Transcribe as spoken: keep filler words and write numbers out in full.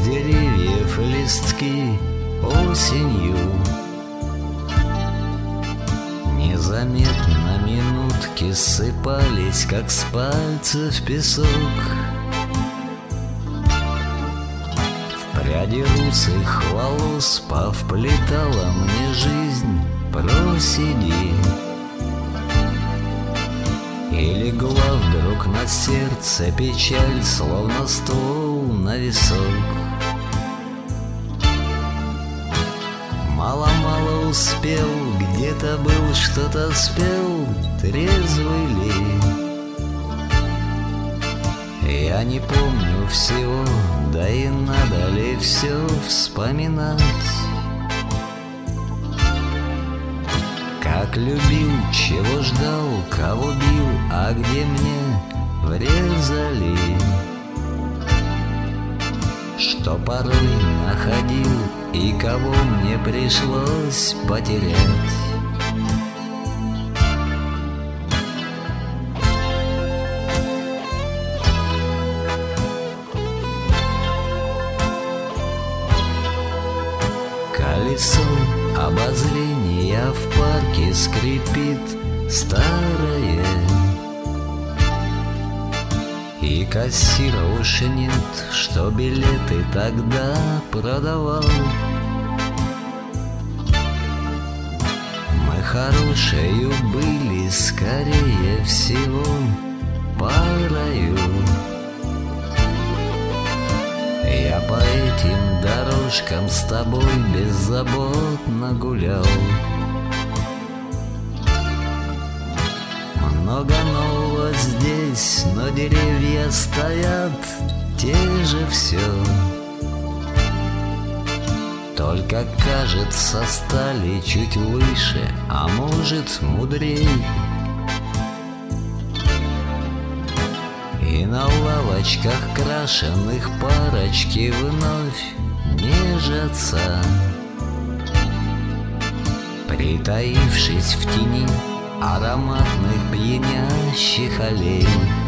деревьев листки осенью. Незаметно минутки сыпались, как с пальцев песок. В пряди русых волос повплетала мне жизнь: просиди. И легла вдруг на сердце печаль, словно ствол на висок. Мало-мало успел, где-то был, что-то спел, трезвый ли? Я не помню всего, да и надо ли все вспоминать? Как любил, чего ждал, кого бил, а где мне врезали? Что порой находил и кого мне пришлось потерять? Колесо обозрения в парке скрипит старое, и кассира уж нет, что билеты тогда продавал. Мы хорошею были, скорее всего, парою. Я по этим дорожкам с тобой беззаботно гулял. Много нового здесь, но деревья стоят те же все. Только, кажется, стали чуть выше, а может, мудрей. И на лавочках крашеных парочки вновь нежатся, притаившись в тени ароматных пьянящих аллей.